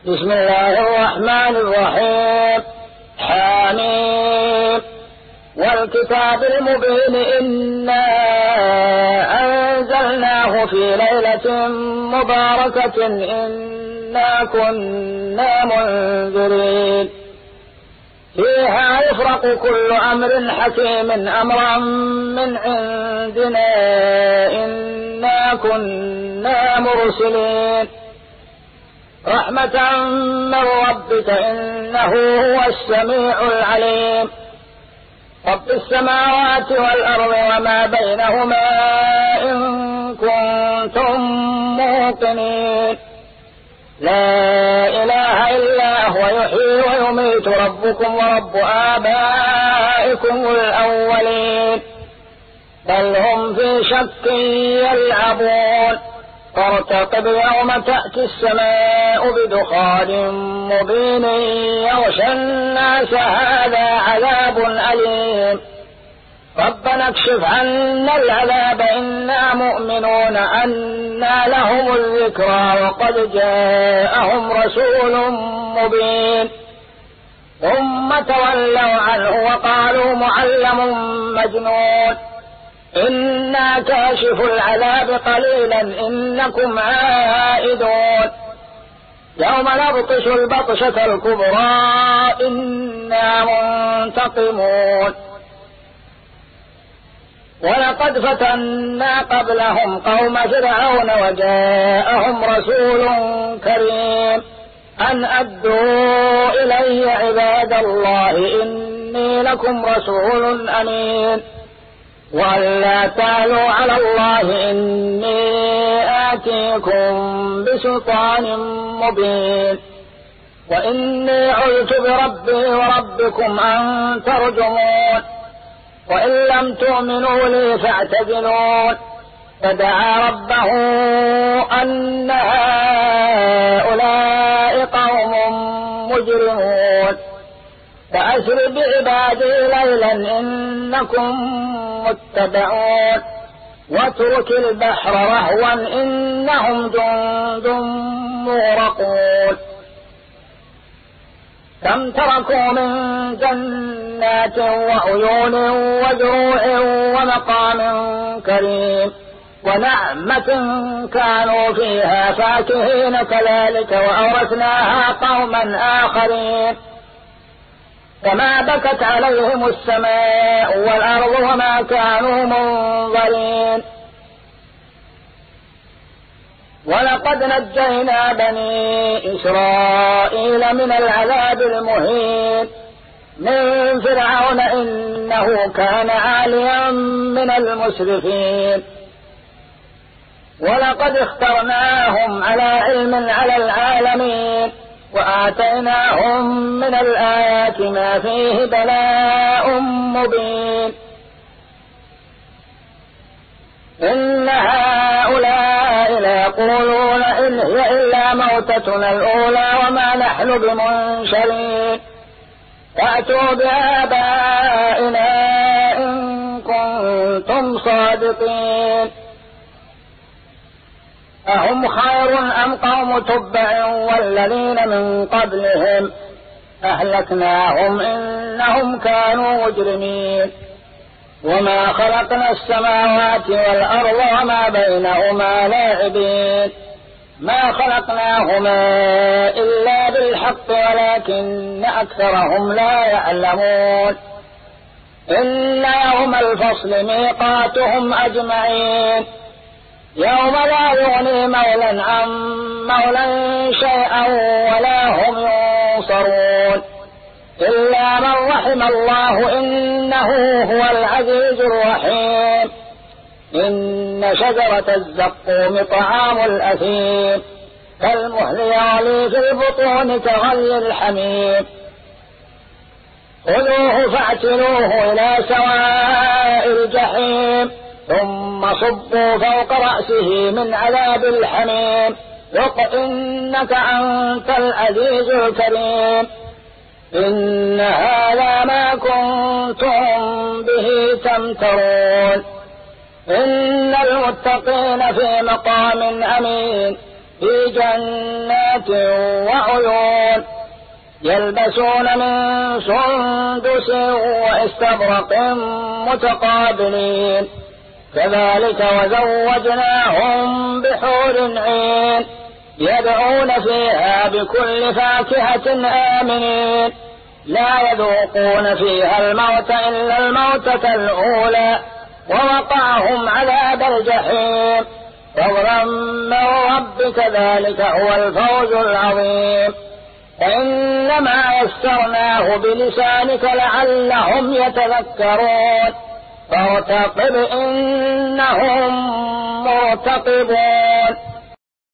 بسم الله الرحمن الرحيم. حميم والكتاب المبين إنا أنزلناه في ليلة مباركة إنا كنا منذرين فيها يفرق كل أمر حكيم أمرا من عندنا إنا كنا مرسلين رحمة من ربك إنه هو السميع العليم. رب السماوات والأرض وما بينهما إن كنتم موقنين لا إله إلا هو يحيي ويميت ربكم ورب آبائكم الأولين بل هم في شك يلعبون فارتقب يوم تأتي السماء بدخان مبين يغشى الناس هذا عذاب أليم ربنا اكشف عنا العذاب إنا مؤمنون أنى لهم الذكرى وقد جاءهم رسول مبين ثم تولوا عنه وقالوا معلم مجنون إنا كاشف العذاب قليلا إنكم عائدون يوم نبطش البطشة الكبرى إنا منتقمون ولقد فتنا قبلهم قوم فرعون وجاءهم رسول كريم أن أدوا إلي عباد الله إني لكم رسول أمين وأن لا تعلوا على الله إني آتيكم بسلطان مبين وإني عذت بربي وربكم أن ترجمون وإن لم تؤمنوا لي فاعتزلون فدعا ربه أن هؤلاء قوم مجرمون فأسر بعبادي ليلا إنكم متبعون واترك البحر رهوا إنهم جند مغرقون كم تركوا من جنات وعيون وزروع ومقام كريم ونعمة كانوا فيها فاكهين كذلك وأورثناها قوما آخرين وما بكت عليهم السماء والأرض وما كانوا منظرين ولقد نجينا بني إسرائيل من العذاب المهين من فرعون إنه كان عاليا من المسرفين ولقد اخترناهم على علم على العالمين وآتيناهم من الآيات ما فيه بلاء مبين إن هؤلاء ليقولون إن هي إلا موتتنا الأولى وما نحن بمنشرين فأتوا بآبائنا إن كنتم صادقين أهم خير أم قوم تبع والذين من قبلهم أهلكناهم إنهم كانوا مجرمين وما خلقنا السماوات والأرض وما بينهما لاعبين ما خلقناهما إلا بالحق ولكن أكثرهم لا يعلمون إن يوم الفصل ميقاتهم أجمعين يوم لا يغني مولا عن مولا شيئا ولا هم ينصرون إلا من رحم الله إنه هو العزيز الرحيم إن شجرة الزقوم طعام الأثيم كالمهل يغلي في البطون كغلي الحميم خذوه فاعتلوه إلى سواء الجحيم ثم صبوا فوق رأسه من عذاب الحميم ذق إنك أنت العزيز الكريم إن هذا ما كنتم به تمترون إن المتقين في مقام أمين في جنات وعيون يلبسون من سندس واستبرق متقابلين كذلك وزوجناهم بحور عين يدعون فيها بكل فاكهة آمنين لا يذوقون فيها الموت إلا الموتة الأولى ووقعهم عذاب الجحيم فضلا من ربك ذلك هو الفوز العظيم فإنما يسرناه بلسانك لعلهم يتذكرون فارتقب إنهم مرتقبون